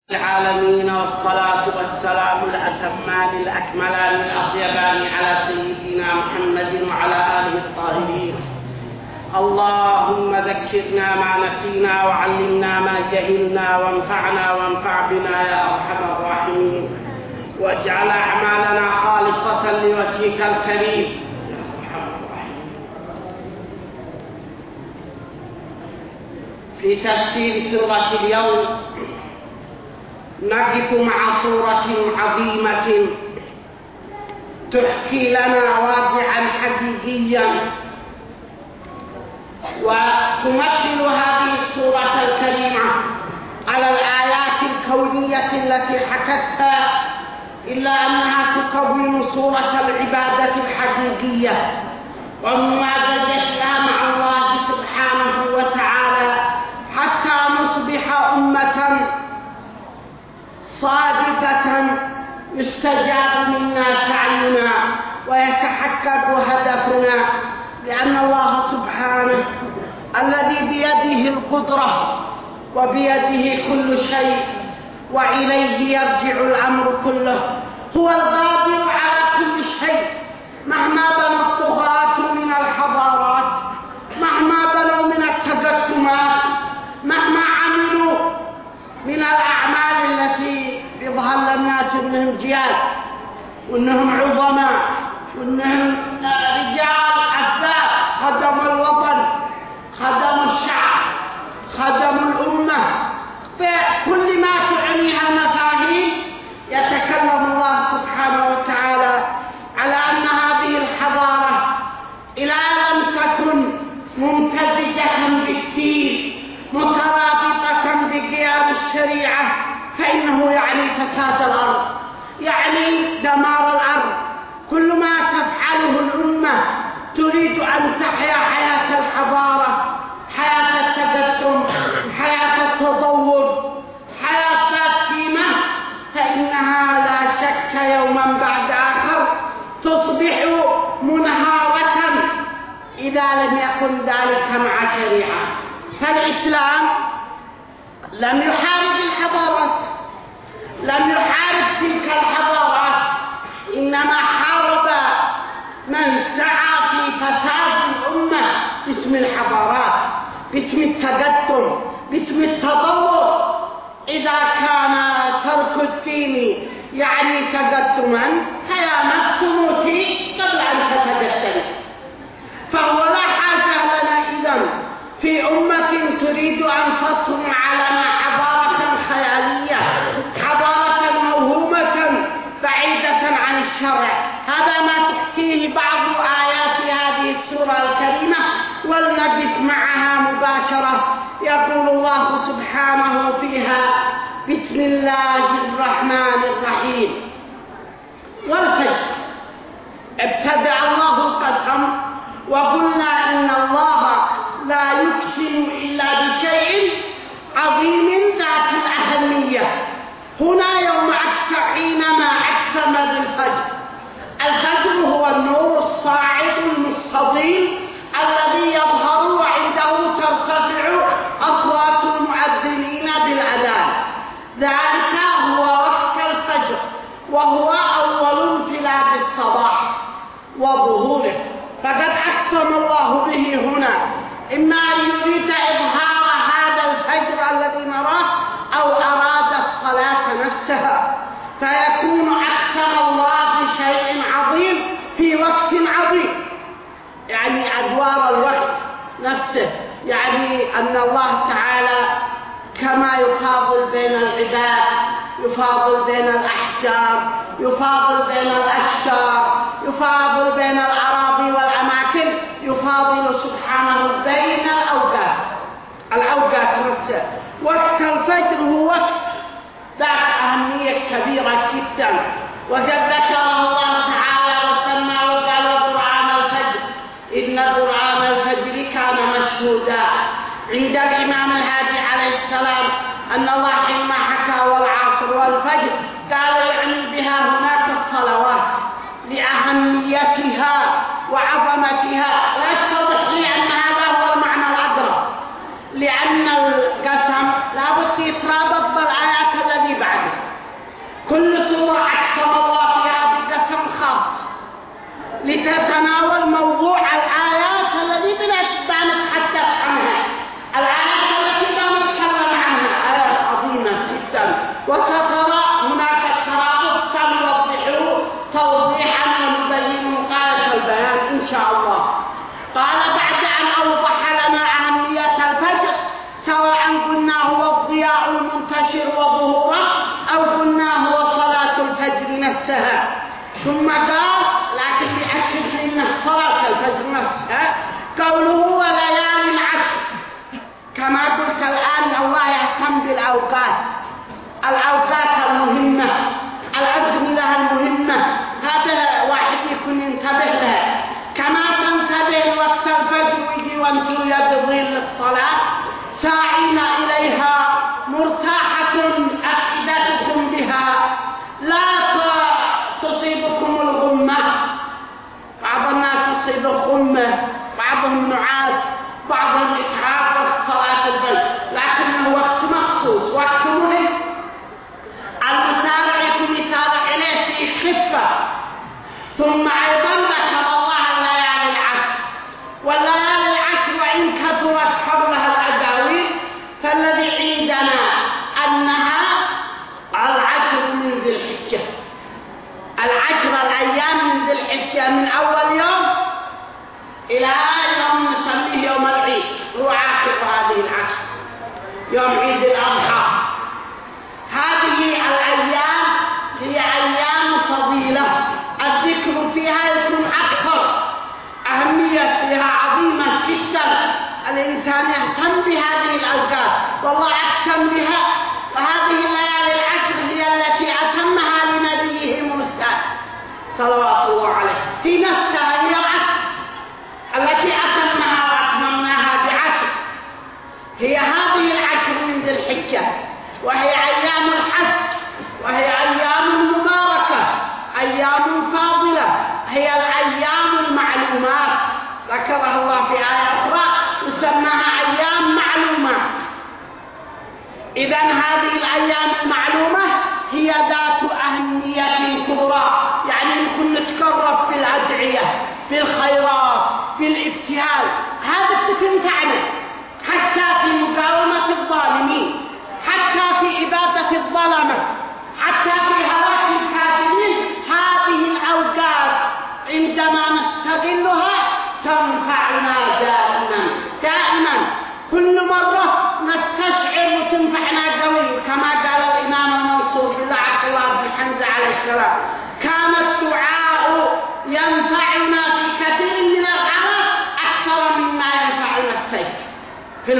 العالمين، والصلاة والسلام الأتمان الأكملان الأطيبان على سيدنا محمد وعلى آله الطاهرين. اللهم ذكرنا ما نسينا وعلمنا ما جهلنا وانفعنا وانفع بنا يا أرحم الراحمين، واجعل أعمالنا خالصة لوجهك الكريم. في تفسير سورة اليوم نقف مع سورة عظيمة تحكي لنا واقعا حقيقيا، وتمثل هذه السورة الكريمة على الآيات الكونية التي حكتها، إلا أنها تكون صورة العبادة الحقيقية وممازجتها مع الله سبحانه وتعالى حتى نصبح أمة صادقة يستجاب منا سعينا ويتحقق هدفنا، لأن الله سبحانه الذي بيده القدرة وبيده كل شيء وإليه يرجع الأمر كله، هو القادر على كل شيء. مهما بنى الطغاة من الحضارات، مهما بنوا من التقدمات، مهما عملوا من الأعمال التي يظهر للناس أنهم جياد وأنهم عظماء وأنهم رجال عفاف خدموا الوطن، خدموا الشعب، خدموا الأمة، فكل ما تعنيها المفاهيم يتكلم الله سبحانه وتعالى على أن هذه الحضارة إذا لم تكن ممتزجة بالدين مترابطة بقيام الشريعة فإنه يعني فساد الأرض، يعني دمار الأرض. كل ما تفعله الأمة تريد أن تحيا حياة الحضارة، حياة التقدم، حياة التطور، حياة ذات قيمة، فإنها لا شك يوما بعد آخر تصبح منهارة إذا لم يكن ذلك مع شريعة. فالإسلام لم يحارب الحضارات، لم يحارب تلك الحضارات، إنما حارب من سعى في فساد الأمة باسم الحضارات، باسم التقدم، باسم التطور. إذا كان ترك الدين يعني تقدما فيا نفس موتي قبل أن تتقدم. فهو لا حاجة لنا إذن في أمة تريد أن تصنع لنا حضارة خيالية، حضارة موهومة بعيدة عن الشرع. هذا ما تحكيه بعض آيات هذه السورة الكريمة، ولنقف معها مباشرة. يقول الله سبحانه فيها: بسم الله الرحمن الرحيم. والفجر ابتدأ الله القسم وقلنا إن الله لا يقسم إلا بشيء عظيم ذات الأهمية. هنا يوم حينما أقسم بالفجر، الفجر هو النور الصاعد المستطيل الذي يظهر وعنده ترتفع أصوات المؤذنين بالأذان، ذلك هو وقت الفجر، وهو أول انفلاد الصباح وظهوره. فقد أقسم الله به هنا، إما أن يريد إظهار هذا الفجر الذي نراه أو أراد الصلاة نفسها، فيكون أقسم الله بشيء عظيم في وقت عظيم، يعني أدوار الوقت نفسه، يعني أن الله تعالى كما يفاضل بين العباد، يفاضل بين الأحجار، يفاضل بين الأشجار، يفاضل بين الأراضي والأماكن، يفاضل سبحانه بين الأوقات نفسه. وقت الفجر هو وقت ذات أهمية كبيرة جدا، وقد ذكره الله تعالى وسمى وقال: قرآن الفجر إن قرآن الفجر كان مشهودا. عند الإمام الهادي عليه السلام أن الله حينما حكى والعصر والفجر قال يعني بها هناك الصلوات لأهميتها وعظمتها. لا يتضح لي أن هذا هو المعنى الأقرب، لأن القسم لا بد يترابط بالآيات التي بعد. وسترى هناك الترابط سنوضحه توضيحا ونبينه غاية البيان إن شاء الله. قال بعد أن أوضح لنا أهمية الفجر، سواء قلنا هو الضياء المنتشر وظهوره أو قلنا هو صلاة الفجر نفسها، ثم قال لكن بأكد إن صلاة الفجر نفسها قوله وليال العشر. كما قلت الآن الله يهتم بالأوقات، الأوقات المهمة، الأزمنة المهمة، هذا واحد يكون ينتبه لها. كما تنتبه وقت الفجر ويجي وانتم يقضون للصلاة ساعين إليها مرتاحة أفئدتكم بها، لا تصيبكم الغمة. بعض الناس تصيب الغمة، بعضهم نعاس، بعضهم إتعاب وقت صلاة الفجر، لكنه وقت مخصوص، وقت مهم. المسارع يكون يسارع إليه في خفة. ثم أيضا ذكر الله الليالي العشر، والليالي العشر وإن كثرت حولها الأداويل فالذي عندنا أنها العشر من ذي الحجة، العشر الأيام من ذي الحجة من أول يوم إلى يوم نسميه يوم العيد، هو آخر هذه العشر، يوم عيد الأضحى. هذه الأيام هي أيام فضيلة، الذكر فيها يكون أكثر، أهمية فيها عظيمة جدا، الإنسان يهتم بهذه الأوقات والله أهتم بها. وهذه الليالي العشر هي التي أتمها لنبيه موسى صلوات الله عليه، في نفسها هي العشر التي أتمها وأتممناها بعشر، هي هذه العشر من ذي الحجة، وهي أيام الحج، وهي أيام مباركة، أيام فاضلة، هي الأيام المعلومات، ذكرها الله في آية أخرى يسمىها أيام معلومات. إذن هذه الأيام المعلومة هي ذات أهمية كبرى، يعني نكون نتقرب في الأدعية، في الخيرات، في الابتهال، هذا تنفعنا حتى في مقاومة الظالمين، حتى في إبادة الظلمة، حتى في هلاك الكافرين. هذه الأوقات عندما نستغلها تنفعنا دائما، كل مرة نستشعر وتنفعنا قوي. كما قال الإمام المنصور بالله عبد الله بن حمزة عليه السلام: كان الدعاء ينفعنا في كثير من الحالات أكثر مما ينفعنا السيف. في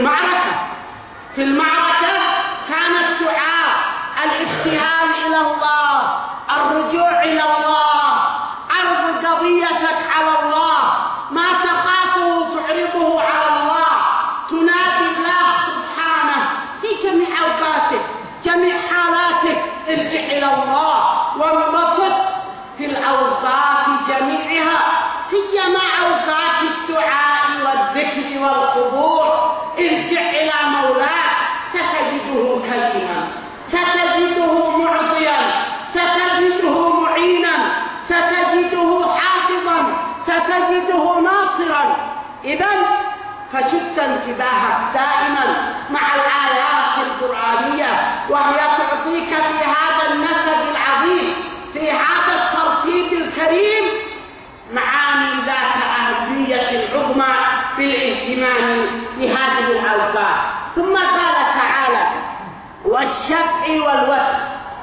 المعركة كان الدعاء، الابتهال إلى الله، الرجوع إلى الله، عرض قضيتك على الله، ما تخافه تعرضه على الله، تنادي الله سبحانه في جميع أوقاتك، جميع حالاتك، ارجع إلى الله وانبسط في الأوقات جميعها، سيما أوقات الدعاء والذكر والخضوع. ارجع إلى مولاك ستجده كريما، ستجده معطيا، ستجده معينا، ستجده حافظا، ستجده ناصرا. إذن فشد انتباهك دائما مع الآيات القرآنية، وهي تعطيك في هذا النسب العظيم، في هذا الترتيب الكريم، معاني ذات أهمية العظمى بالاهتمام بهذه الأوقات. ثم قال تعالى: والشفع والوتر.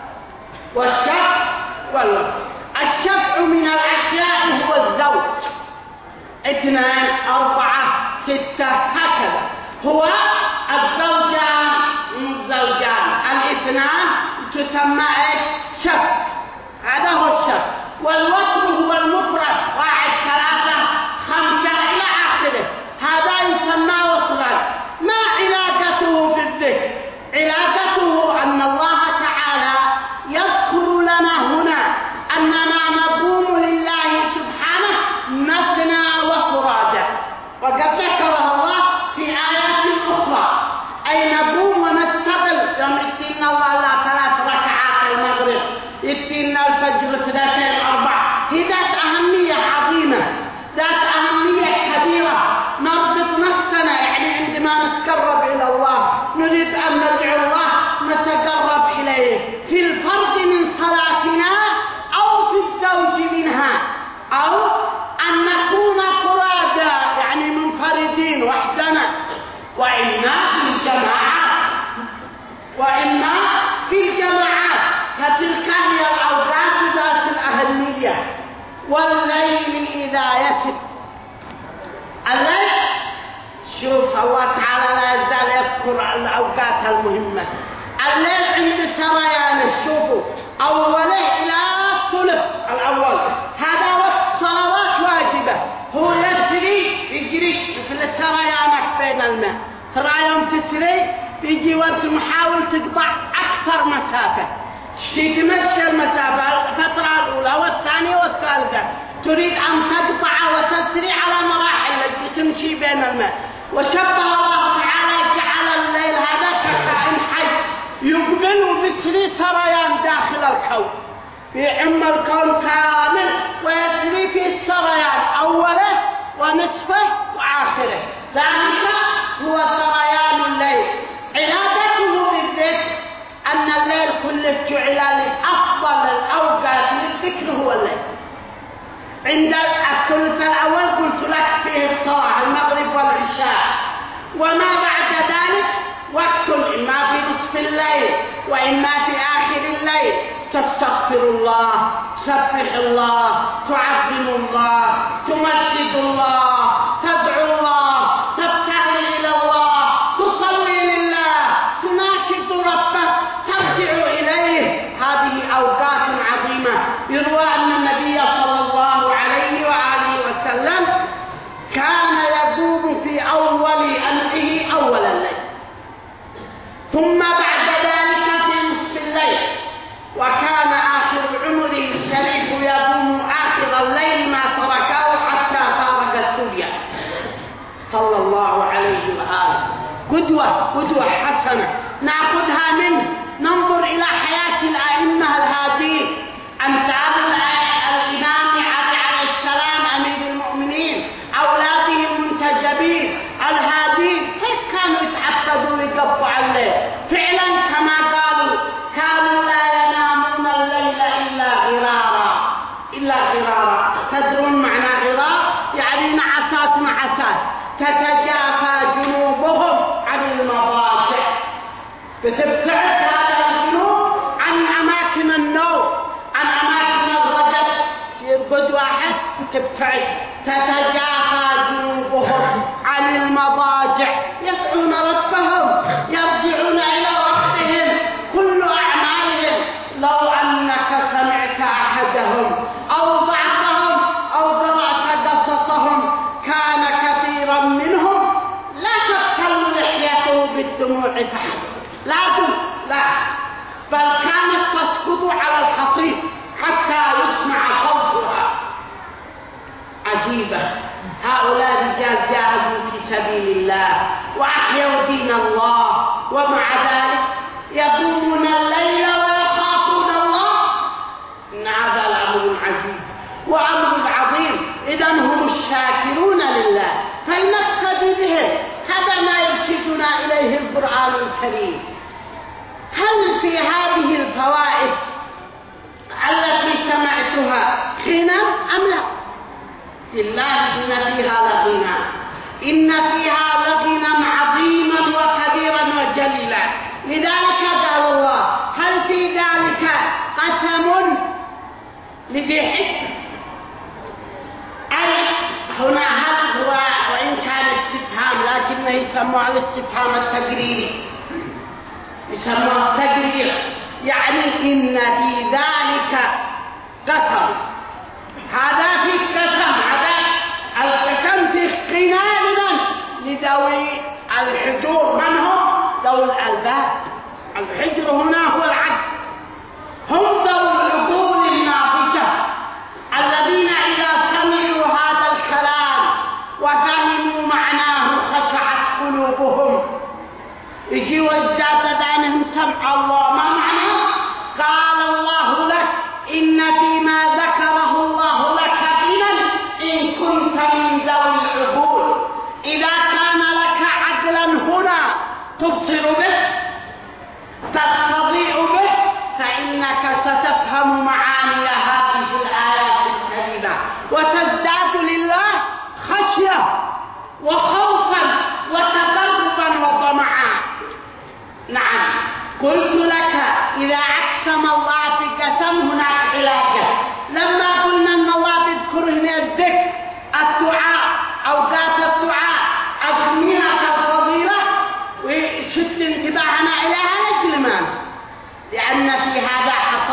والشفع والوتر، الشفع من الأشياء هو الزوج، 2 4 6 هكذا، هو الزوجان، الاثنان تسمى ايش؟ شفع، هذا هو الشفع. والوتر هو المفرد، 1 3 5 إلى آخره، هذا يسمى وترا. ما علاقته بالذكر؟ علاقته أن الله تعالى يذكر لنا هنا أننا نقوم لله سبحانه مثنى وفرادا، وقد ذكرها الله في آيات أخرى، أي نقوم ونستقل. يوم يأتينا الله 3 ركعات المغرب، يأتينا الفجر 2 4، والليل إذا يسر. الليل شوف الله تعالى لا يزال يذكر الأوقات المهمة. الليل عند سريان شوفوا أوله إلى الثلث الأول، هذا وقت صلوات واجبة، هو يجري في السريان بين الماء. ترى يوم تسري يجي وقت محاول تقطع أكثر مسافة، تمشي المسافة الفترة الأولى والثانية والثالثة، تريد أن تقطع وتسري على مراحل التي تمشي بين الماء. وشبه الله تعالى جعل الليل هذا ككائن حي يقبل وبسري سريان داخل الكون، يعم الكون كامل ويسري في السريان أوله ونصفه وآخره، ذلك هو سريان الليل. علاقته بالذكر أن الليل كله جعل لأفضل الأوقات للذكر هو الليل. عند الثلث الأول قلت لك فيه الصلاة المغرب والعشاء، وما بعد ذلك وقت إما في نصف الليل وإما في آخر الليل تستغفر الله، تسبح الله، تعظم الله، تمجد الله، تدعو الله، تبتهل إلى الله، تصلي لله، تناشد ربك، ترجع إليه. هذه أوقات عظيمة. يروى أن النبي صلى الله عليه وآله وسلم كان يذوب في أول أمره أول الليل، ثم بعد ذلك في نصف الليل، وكان آخر عمره الشريف يقوم آخر الليل ما تركه حتى فارق الدنيا صلى الله عليه وآله. قدوة حسنة نأخذها منه، ننظر إلى حياة الأئمة الهادين، أمثال الإمام علي عليه السلام أمير المؤمنين، أولاده المنتجبين الهادين، كيف كانوا يتعبدوا ويقفوا على الليل فعلا كما قالوا كانوا لا ينامون الليل إلا غرارا. تدرون معنى غرار؟ يعني نعسات تتجافى جنوبهم عن المضاجع، بتبتعد هذا الجنوب عن أماكن النوم، عن أماكن الرجل. يرقد واحد تبتعد، تتجافى جنوبهم عن المضاجع، يدعون ربهم، يرجعون إلى ربهم، كل أعمالهم. لو أنك سمعت أحدهم أو بعضهم أو قرأت قصصهم كان كثيرا منهم لا تبتل لحيته بالدموع فحسب، لا، بل كانت تسقط على الحصير حتى يسمع صوتها. عجيبة، هؤلاء رجال جاهدوا في سبيل الله وأحيوا دين الله، ومع ذلك يقومون الليل ويخافون الله. إن هذا الأمر عجيب وأمر عظيم. إذا هم الشاكرون لله، فلنقتدي بهم. هذا ما يرشدنا إليه القرآن الكريم. هل في هذه الفوائد التي سمعتها غنى أم لا؟ بالله إن فيها لغنى، إن فيها لغنى عظيما وكبيرا وجليلا. لذلك قال الله هل في ذلك قسم لذي حكمة. أي هنا هل هو وإن كان استفهام لكنه يسمى الاستفهام التقريري، يسمى التقرير، يعني إن في ذلك قسم. هذا في قسم، هذا القسم في قنان لذوي الحجور. من هم؟ ذوي الألباب. الحجر هنا هو العقل، هم ذوي العقول الناضجة الذين إذا سمعوا هذا الكلام وفهموا معناه خشعت قلوبهم. يجي وجدات ذانهم سمع الله. ما معناه؟ قال الله لك إن فيما ذكره الله لك غنى إن كنت من ذوي العقول. إذا كان لك عقلا هنا تبصر به، تستضيء به،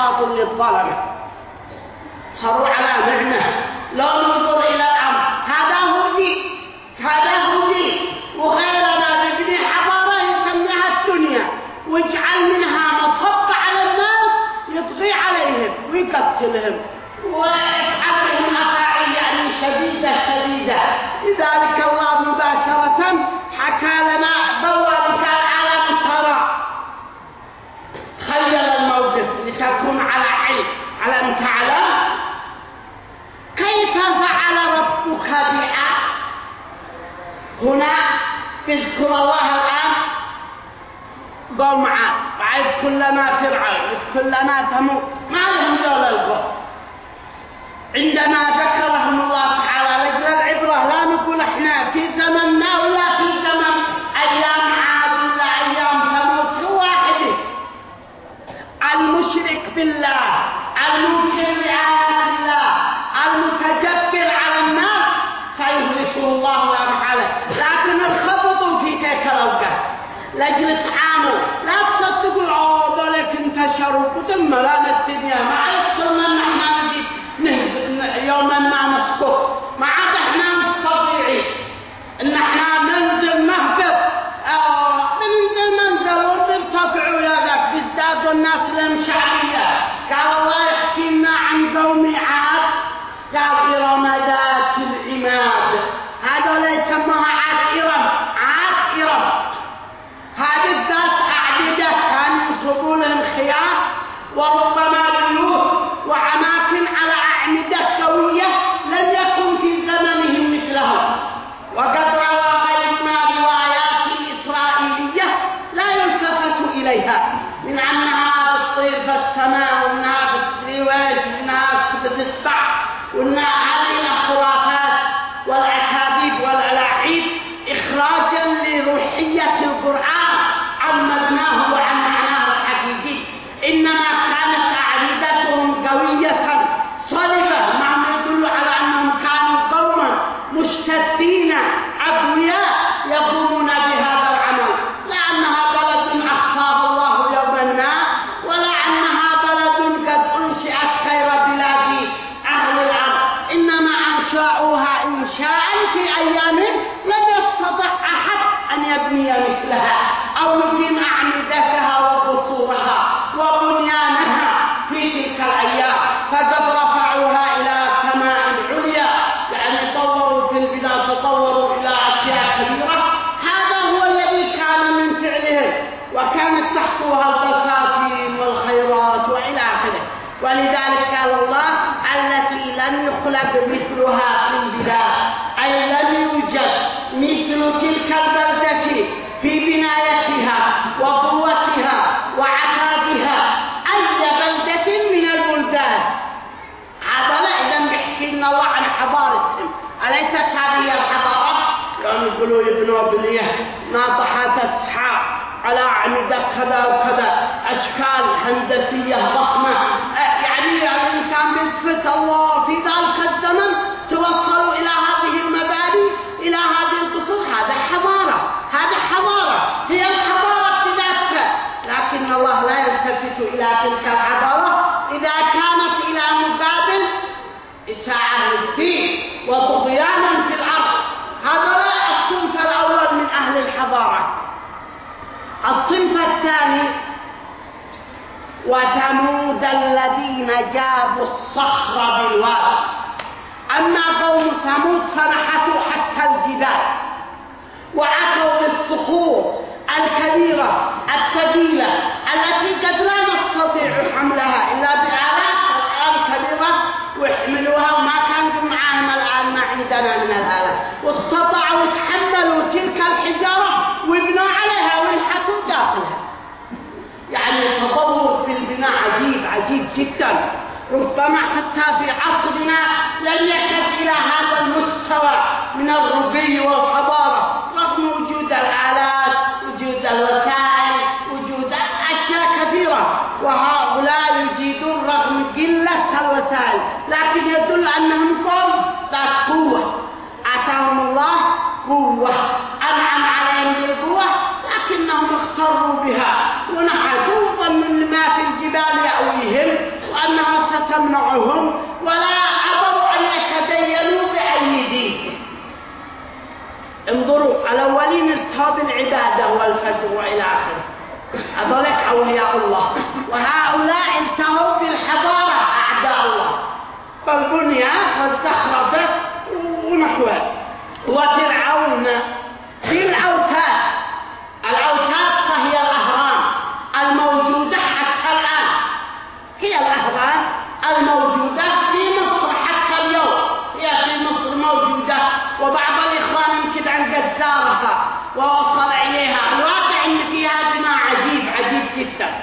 انقراض للظلمة، صاروا على نعمة. لو ننظر إلى الأمر هذا هو دين وغيرنا نبني حضارة يسميها الدنيا واجعل منها مصب على الناس يطغي عليهم ويقتلهم ويفعلهم أفاعيل يعني شديدة. لذلك الله مباشرة حكى لنا بوابك على مصارع. تخيل الموقف لتكون على علم على أن تعلم كيف فعل ربك بعاد. هنا تذكر الله الآن قوم عاد بعد كلنا فرعون كلنا ثمود ما لهم دول القوم. عندما ذكرهم الله تعالى لجل العبرة لا نقول احنا في زمننا ولا في زمن أيام عاد ولا أيام ثمود. هو واحد المشرك بالله المنكر بآيات الله المتجبر على الناس سيهلكه الله لا محالة. لكن انخفضوا في تلك الأوقات لأجل تعانوا. لا تصدقوا العوض لكن انتشروا وتم لنا الدنيا ما يصلنا ان احنا نجي يوما ما نسقط. ما عاد احنا مستطيعين ان احنا ننزل نهبط ننزل ونرتفع ولا ذاك بالذات والناس لهم شعبية. قال الله يحكي لنا عن قوم عاد قال إرم ذات العماد. هذا يسموها عاد إرم. هذه الذات أعددة كانوا ينصبون لهم خيام وربما بيوت وأماكن على أعمدة قوية لم يكن في زمنهم مثلهم. وقد روى غيرنا روايات إسرائيلية لا يلتفت إليها من أنها تطير في السماء وأنها بتسريوش وأنها بتسبح وأنها هذه الخرافات والأكاذيب والألاعيب إخراجا لروحية القرآن عن مبناه وعن معناه الحقيقي. إنما كانت أعمدتهم قوية صلبة ما يدل على أنهم كانوا قوما مشتدين أقوياء يقومون بهذا العمل. لا أنها بلد أخفاه الله يوما ما ولا أنها بلد قد أنشئت خير بلاد أهل الأرض. إنما أنشأوها إنشاء في أيام لم يستطع أحد أن يبني مثلها أو يقيم أعمدتها وقصورها وبنيانها في تلك الأيام. فقد رفعوها إلى السماء العليا يعني طوروا في البلاد تطوروا إلى أشياء كبيرة. هذا هو الذي كان من فعلهم وكانت تحتها البساتين والخيرات وإلى آخره. ولذلك قال الله التي لم يخلق مثلها في البلاد أي لم يوجد مثل تلك البلدة في بنايتها وقوتها وعتادها أي بلدة من البلدان. هذا لا إذن بيحكي لنا الله عن حضارتهم. أليست هذه الحضارة؟ يعني يقولوا يبنوا بنية ناطحات أسحاب على أعمدة كذا وكذا أشكال هندسية ضخمة. يعني الإنسان بيثبت الله في ذلك الزمن توصلوا إلى هذه المباني إلى هذه القصور. هذا حضارة هي الحضارة بذاتها. لكن الله لا يلتفت إلى تلك الحضارة إذا كانت إلى مقابل إشاعة للدين وطغيانا في الأرض. هذا الصنف الأول من أهل الحضارة. الصنف الثاني وثمود الذين جابوا الصخر بالواد. أما قوم ثمود فنحتوا حتى الجبال وعتوا بالصخور الكبيرة الثقيلة التي قد لا نستطيع حملها إلا بآلات كبيرة ويحملوها وما كان معهم الآن ما عندنا من الآلات. واستطاعوا يتحملوا تلك الحجارة ويبنوا عليها وينحتوا داخلها. يعني التطور في البناء عجيب جدا. ربما حتى في عصرنا لم يكن إلى هذا المستوى من الرقي والحضارة رغم وجود الآلات وجود الوسائل وجود أشياء كثيرة. وهؤلاء يجيدون رغم قلة الوسائل لكن يدل أنهم قوم ذات قوة. آتاهم الله قوة أنعم عليهم بالقوة لكنهم اختروا بها ونحتوا من ما في الجبال يأويهم تمنعهم ولا أبوا أن يتدينوا بأي دين. انظروا الأولين التهوا بالعبادة والفجر وإلى آخره، هذولك أولياء الله، وهؤلاء التهوا بالحضارة أعداء الله، فالبنيان والزخرفة ونحوه. وفرعون في الأوتاد، الأوتاد فهي الأهرام الموجودة حتى الآن، هي الأهرام الموجودة في مصر حتى اليوم، هي في مصر موجودة، وبعض الإخوان يمكن أن قد زارها ووصل إليها. الواقع أن فيها بناء عجيب جدا،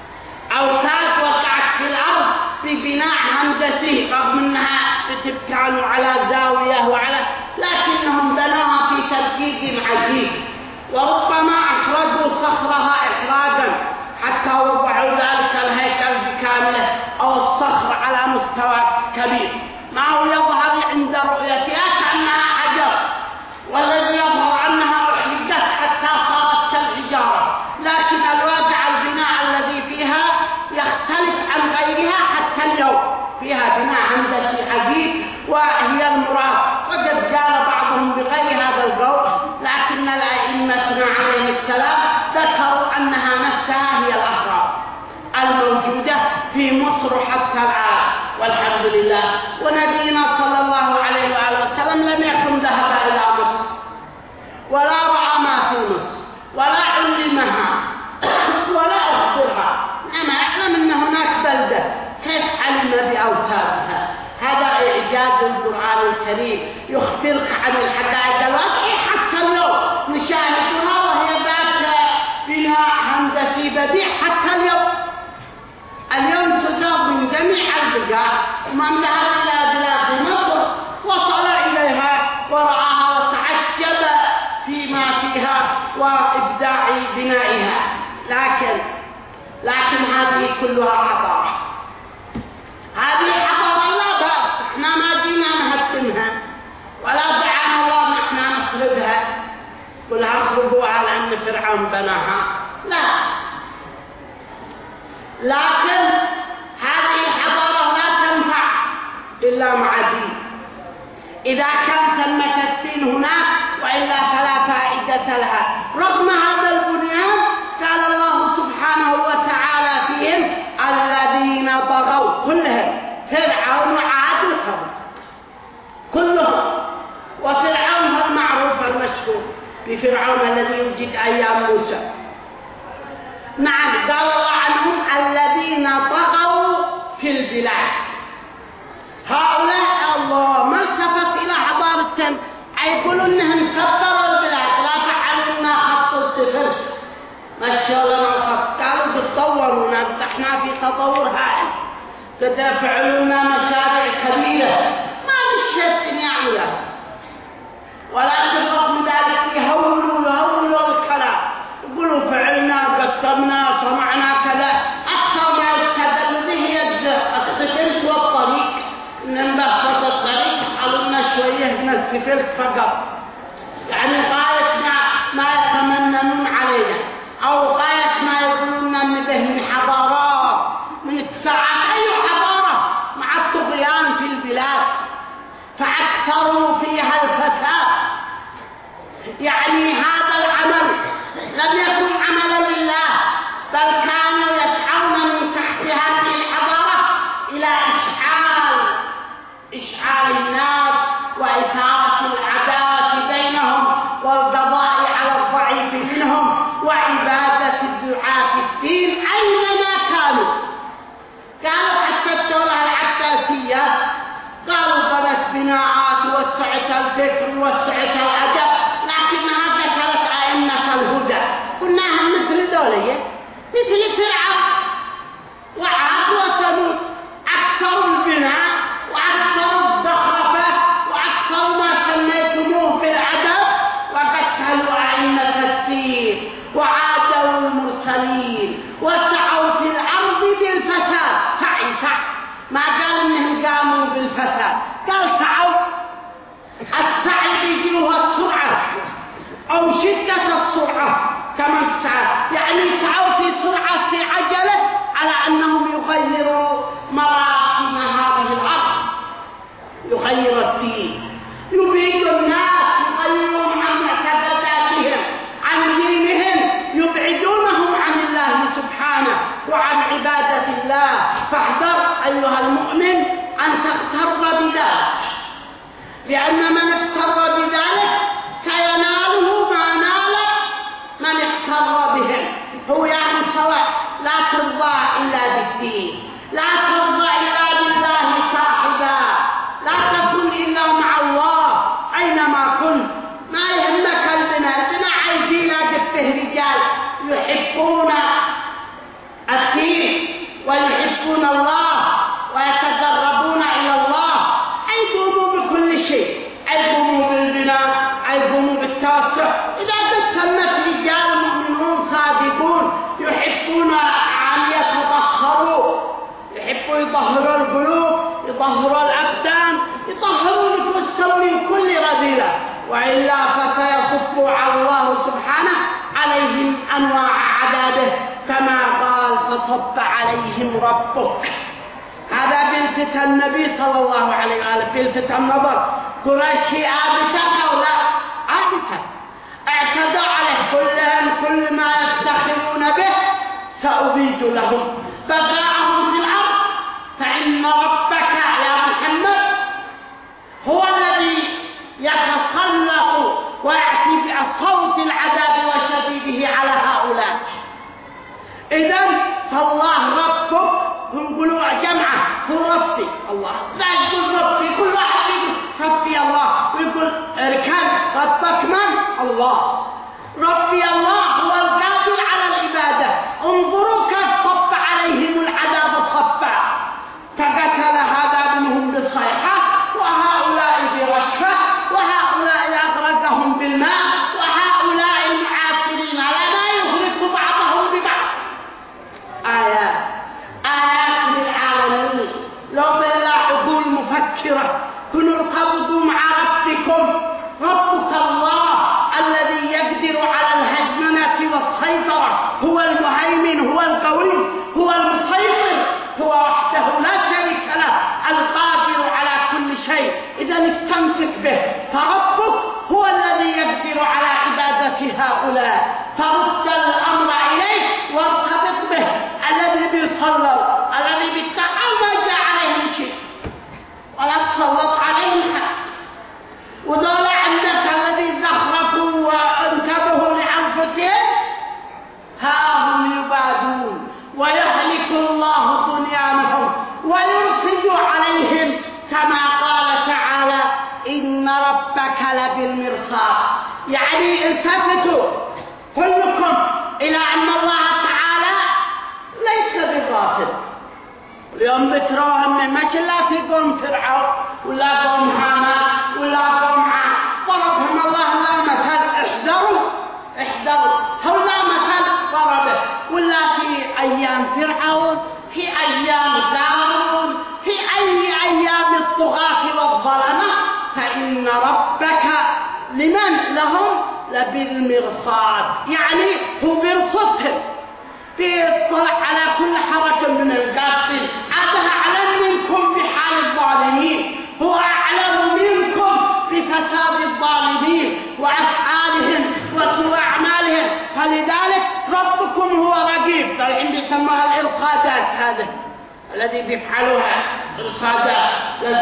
أوتاد وقعت في الأرض ببناء هندسي، رغم أنها كانوا على زاوية لكنهم بنوها في تركيب عجيب، وربما أخرجوا صخرها إخراجا حتى وضعوا ذلك الهيكل بكامله أو الصخر على مستوى كبير، ما هو يظهر عند رؤيتها كأنها حجر، والذي يظهر أنها أحرقت حتى صارت كالحجارة، لكن الواقع البناء الذي فيها يختلف عن غيرها حتى اليوم، فيها بناء هندسي عجيب وهي المراد. وقد قال بعضهم بغير هذا القول، لكن الأئمة عليه السلام ذكروا أنها نفسها هي الأهرام الموجودة في مصر حتى الآن، والحمد لله. ونبينا صلى الله عليه وآله وسلم لم يكن ذهب إلى مصر ولا رأى ما في مصر ولا علمها ولا أخبرها، إنما يعلم أن هناك بلدة، كيف علم بأوتادها؟ هذا إعجاز القرآن الكريم يخبرك عن الحقائق الواقعية حتى اليوم نشاهدها، وهي ذات بناء هندسي بديع حتى اليوم تزار من جميع البقاع، ومن ذهب إلى بلاد مصر وصل إليها ورآها وتعجب فيما فيها وإبداع بنائها، لكن هذه كلها حضارة، هذه حضارة لا بأس، احنا ما جينا نهدمها ولا دعانا الله نحن نخربها، كلها اخربوها على أن فرعون بناها، لا، لكن هذه الحضارة لا تنفع إلا مع دين، إذا كان ثمة الدين هناك وإلا فلا فائدة لها. رغم هذا البنيان قال الله سبحانه وتعالى فيهم الذين طغوا، كلهم، فرعون وعاد وثمود كلهم، وفرعون المعروف المشهور بفرعون الذي يوجد أيام موسى. نعم، قال الله عنهم الذين طغوا في البلاد، هؤلاء الله ما التفت إلى حضارتهم، يقولوا إنهم كبروا البلاد، لا فعلوا لنا خط الصفر، مشوا لنا الخط، قالوا تطوروا، احنا في تطور هائل، تدفعوا لنا مشاريع كبيرة ما بالشك يعملها، ولكن رغم ذلك يهولوا الكلام، يقولوا فعلنا قسمنا صنعنا كذا، أكثر ما يستدل به السفلت والطريق، نبسط الطريق حلونا شوية من السفلت فقط، يعني غاية ما يتمنون علينا، أو غاية ما يقولون أن به من حضارات، من اتساعات، أي حضارة مع الطغيان في البلاد، فأكثروا فيها الفساد. يعني هذا العمل لم يكن عملا لله، بل كانوا يسعون من تحت هذه الحضارة إلى إشعال الناس وإثارة العداوة بينهم والقضاء على الضعيف منهم وعبادة الدعاة في الدين أينما كانوا. قالوا حتى الدولة العباسية قالوا بنت بناءات ووسعت الفكر ووسعت الأدب، لكنها دخلت أئمة الهدى، قلناها مثل دولية مثل فرعون وعاد وثمود، أكثر البناء وأكثر الزخرفة وأكثر ما سميتموه بالعدب، وقتلوا أئمة الدين وعادوا المرسلين وسعوا في الأرض بالفساد. سعي ما قال إنهم قاموا بالفساد، قال سعوا. السعي يجي هو السرعة أو شدة السرعة، كما سعى يعني سعوا في سرعة في عجلة على أنهم يغيروا مراسم أيها المؤمن أن تغتر بذلك، لأن من اغتر بذلك سيناله ما نال من اغتر بهم. هو يعني سواء، لا ترضى إلا بالدين، لا ترضى إلا بالله صاحبا، لا تكن إلا مع الله أينما كنت. ما يهمك الزنا عايزين به رجال يحبون الدين ويحبون الله ويتقربون إلى الله، يقوموا بكل شيء، يقوموا بالبناء، يقوموا بالتوسع. إذا تسمت رجال مؤمنون صادقون يحبون أن يتطهروا، يحبوا يطهروا القلوب، يطهروا الأبدان، يطهروا نفوسهم من كل رذيلة، وإلا فسيصب على الله سبحانه عليهم أنواع عذابه كما قال فصب عليهم ربك. هذا بلفت النبي صلى الله عليه وآله، بلفت النظر. قريش عابسة أو لا عابسة، اعتدوا عليه كلهم، كل ما يفتخرون به سأبيد لهم بقاءهم في الأرض. فإن ربك يا محمد هو الذي يتسلط ويأتي بصوت العذاب وشديده على هؤلاء. إذن فالله ربك، تنقلوا جمعة هو ربي الله، لا يقول ربي، كل واحد يقول ربي الله، ويقول اركان ربك من؟ الله. ربي الله هو القادر على العبادة. انظروا كيف صب عليهم العذاب صبا، فقتل هذا منهم بالصيحة، وهؤلاء برشفة، وهؤلاء أغرقهم بالماء، وهؤلاء المعاصرين لنا يغرق بعضهم ببعض. آيات للعالمين. لو بلا عقول مفكرة كنوا ارتبطوا مع ربكم. ربك الله الذي يقدر على الهجمنة والسيطرة، هو المهيمن، هو القوي، هو المسيطر، هو وحده لا شريك له، القادر على كل شيء. إذا استمسك به. فربك هو الذي يقدر على عبادة هؤلاء، فرد الأمر إليه وارتبط به، الذي بيصلوا، الذي بيتقى ما جاء عليهم شيء ولا تسلط عليهم حق. ودول عندك الذي زخرفوا وانتبهوا لأنفسهم، ها هم يبادون ويهلك الله بنيانهم ويرسل عليهم كما قال تعالى إن ربك لبالمرصاد. يعني التفتوا كلكم إلى أن الله تعالى ليس بغافل. اليوم بتراهم ما كلا في قوم فرعون ولا قوم هامان ولا قوم عاد، ضربهم الله لا مثل. احذروا هو لا مثل ضربه، ولا في أيام فرعون، في أيام داود، في أي أيام الطغاة والظلمة. فإن ربك لمن لهم لبالمرصاد، يعني هو برصدهم، بيطلع على كل حركة من القاتل. هذا أعلم منكم بحال الظالمين، هو أعلم منكم بفساد الظالمين وأفعالهم وسوء أعمالهم. فلذلك ربكم هو رقيب. عندي يسموها الإرصادات، هذا الذي بيفعلوها إرصادات،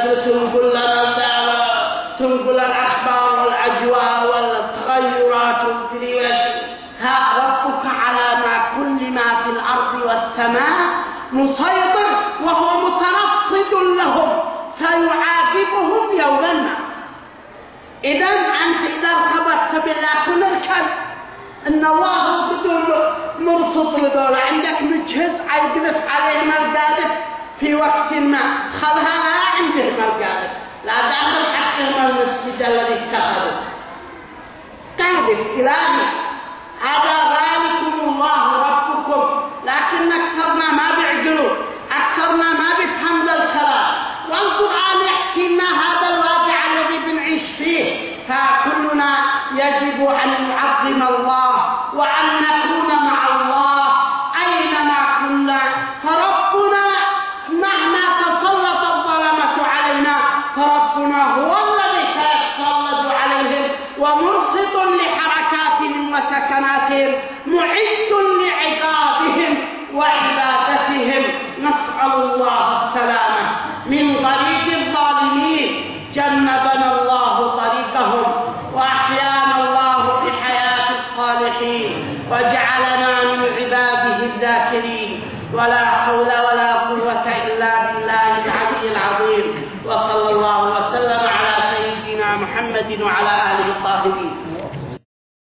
تنقل الأخبار والأجواء والتغيرات والتغيرات. ها ربك على كل ما في الأرض والسماء مسيطر، وهو مترصد لهم سيعاقبهم يوما ما. إذا أنت إذا ارتبطت بالله كن اركب إن الله بدون مرصد لدولة، عندك مجهز يقذف عليه مرقادة في وقت ما، خلها لا عنده مرقادة، لا داخل حقهم المسجد الذي اتخذوا قاذف إلهي. هذا ذلكم الله ربكم، لكن أكثرنا ما بيعقلوا، أكثرنا ما بيفهم ذا الكلام. والقرآن يحكي لنا هذا الواقع الذي بنعيش فيه. فكلنا يجب أن نعظم الله وأن نكون مع الله أينما كنا. فربنا مهما تسلط الظلمة علينا، فربنا هو الذي سيتسلط عليهم ومرصد لحركاتهم وسكناتهم، معد لعقابهم وعبادتهم. نسأل الله السلامة. الذاكرين، ولا حول ولا قوة إلا بالله العلي العظيم. وصلى الله وسلم على سيدنا محمد وعلى آله الطاهرين.